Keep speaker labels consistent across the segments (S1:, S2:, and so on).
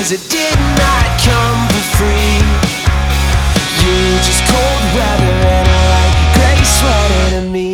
S1: 'cause it did not come for free. You're just cold weather and a light gray sweater to me.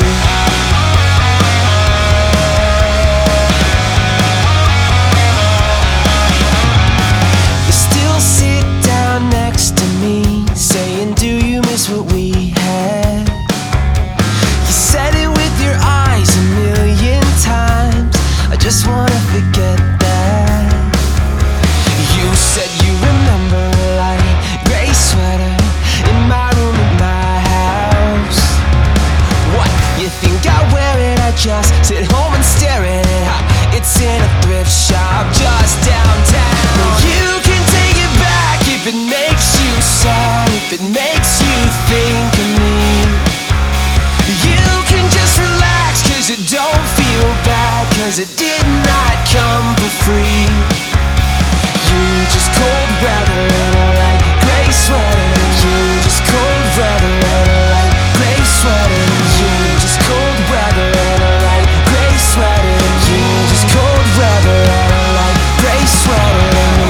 S1: You still sit down next to me, saying, do you miss what we had? You said it with your eyes a million times, I just wanna forget that. You said you remember a light gray sweater in my room at my house. What, you think I wear it? I just sit home and stare at it. It's in a thrift shop just downtown. Well, you can take it back if it makes you sad, if it makes you think of me. You can just relax 'cause it don't feel bad, 'cause it did not come for free. You're just cold weather and a light gray sweater. You're just cold weather and a light gray sweater. You're just cold weather and a light gray sweater. You're just cold weather and a light gray sweater.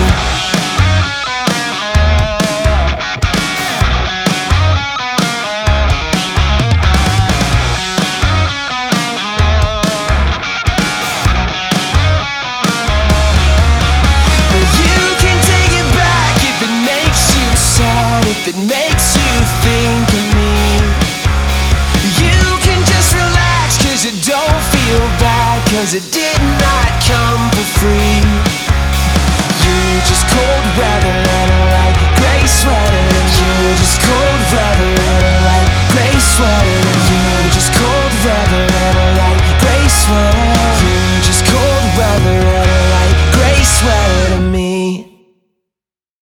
S1: If it makes you think of me, you can just relax 'cause it don't feel bad, 'cause it did not come for free. You're just cold weather